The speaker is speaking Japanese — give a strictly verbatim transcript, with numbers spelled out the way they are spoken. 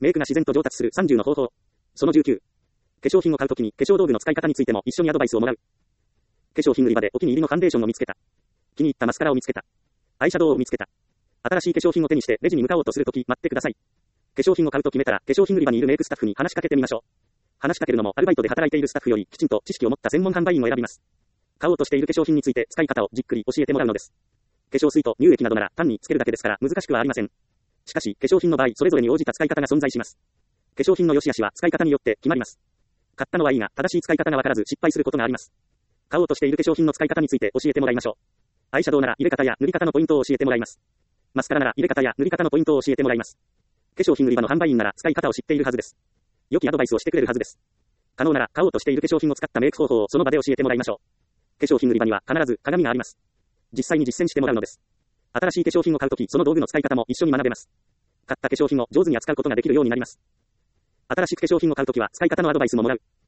メイクが自然と上達するさんじゅうの方法。そのじゅうきゅう。化粧品を買うときに化粧道具の使い方についても一緒にアドバイスをもらう。化粧品売り場でお気に入りのファンデーションを見つけた。気に入ったマスカラを見つけた。アイシャドウを見つけた。新しい化粧品を手にしてレジに向かおうとするとき待ってください。化粧品を買うと決めたら化粧品売り場にいるメイクスタッフに話しかけてみましょう。話しかけるのもアルバイトで働いているスタッフよりきちんと知識を持った専門販売員を選びます。買おうとしている化粧品について使い方をじっくり教えてもらうのです。化粧水と乳液などなら単につけるだけですから難しくはありません。しかし化粧品の場合それぞれに応じた使い方が存在します。化粧品の良し悪しは使い方によって決まります。買ったのはいいが正しい使い方がわからず失敗することがあります。買おうとしている化粧品の使い方について教えてもらいましょう。アイシャドウなら入れ方や塗り方のポイントを教えてもらいます。マスカラなら入れ方や塗り方のポイントを教えてもらいます。化粧品売り場の販売員なら使い方を知っているはずです。良きアドバイスをしてくれるはずです。可能なら買おうとしている化粧品を使ったメイク方法をその場で教えてもらいましょう。化粧品売り場には必ず鏡があります。実際に実践してもらうのです。新しい化粧品を買うときその道具の使い方も一緒に学べます。買った化粧品を上手に扱うことができるようになります。新しく化粧品を買うときは使い方のアドバイスももらう。